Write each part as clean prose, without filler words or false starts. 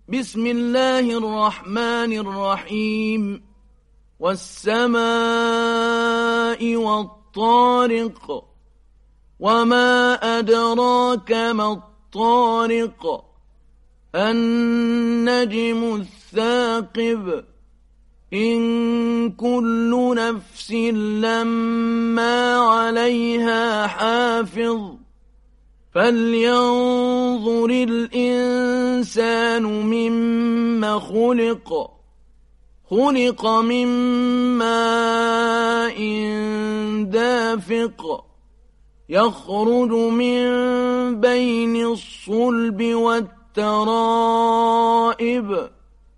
بسم الله الرحمن الرحيم والسماء والطارق وما أدراك ما الطارق النجم الثاقب إن كل نفس لما عليها حافظ فلينظر الإنسان مما خلق من ماء دافق يخرج من بين الصلب والترائب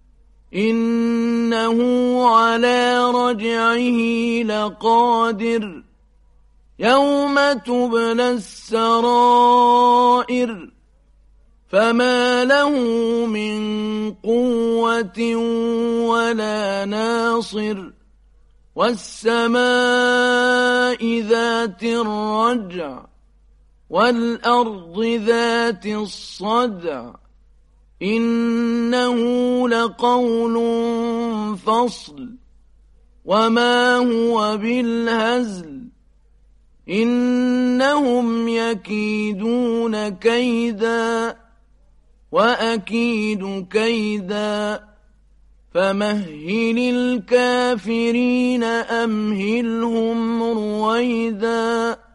إنه على رجعه لقادر يوم تبلى السرائر فما له من قوة ولا ناصر والسماء ذات الرجع والأرض ذات الصدع إنه لقول فصل وما هو بالهزل إنهم يكيدون كيدا وأكيد كيدا فمهل الكافرين أمهلهم رويدا